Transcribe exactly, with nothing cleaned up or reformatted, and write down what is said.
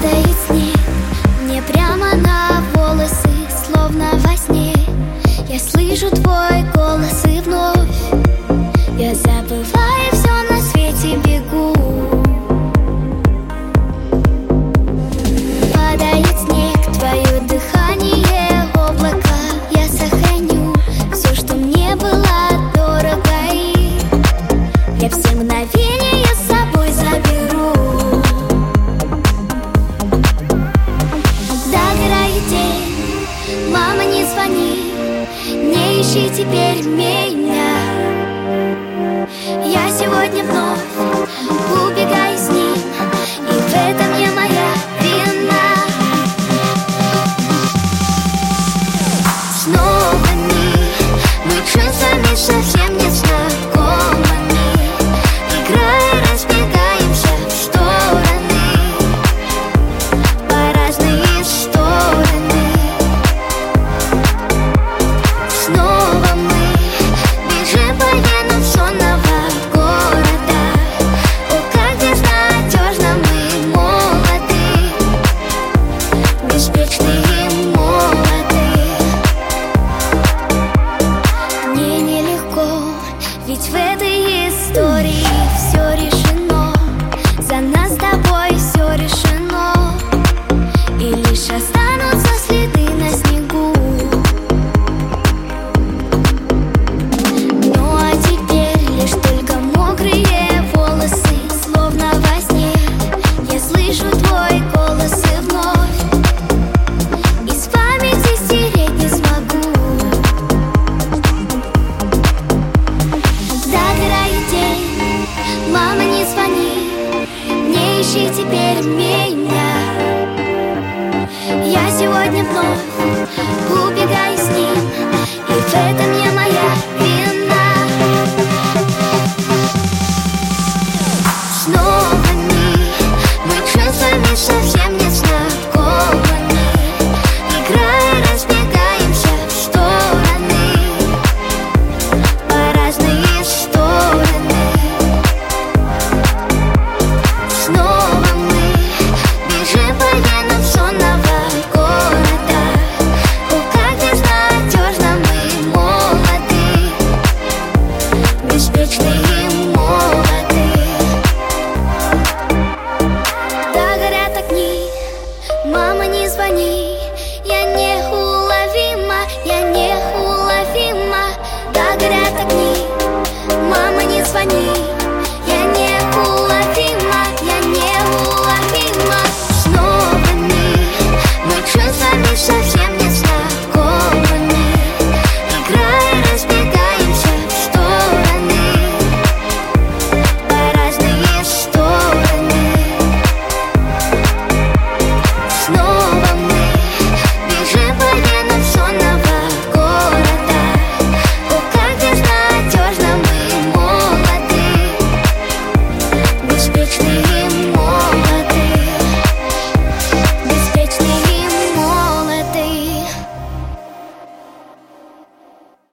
Падает снег мне прямо на волосы, словно во сне. Я слышу твой голос и вновь я забываю все на свете, бегу. Падает снег, твое дыхание, облака. Я сохраню все, что мне было дорого, и я все мгновения с собой заберу. Догорает день, мама, не звони, не ищи теперь меня. Я сегодня вновь убегаю с ним, и в этом я моя вина. Снова мы, мы чувствами совсем не знакомыми, играя, разбегаемся в стороны, по разные стороны. Снова мы бежим по венам сонного города. О, как безнадежно мы молоды, беспечны и молоды. Мне нелегко, ведь в этой истории все решено. За нас с тобой все решено, и лишь останутся следы на снегу. Ну а теперь лишь только мокрые волосы, словно во сне. Я слышу твой голос и вновь из памяти стереть не смогу. Догорает день, мама, не звони, не ищи теперь меня. Я сегодня вновь убегаю с ним, и в этом я моя вина. Снова мы, мы чувствами совсем не знакомыми, играя, разбегаемся в стороны, по разные стороны. Снова мы бежим по венам сонного города. О, как безнадежно мы молоды, беспечны и молоды. Да горят огни, мама, не звони, я неуловима, я неуловима. Да горят огни, мама, не звони.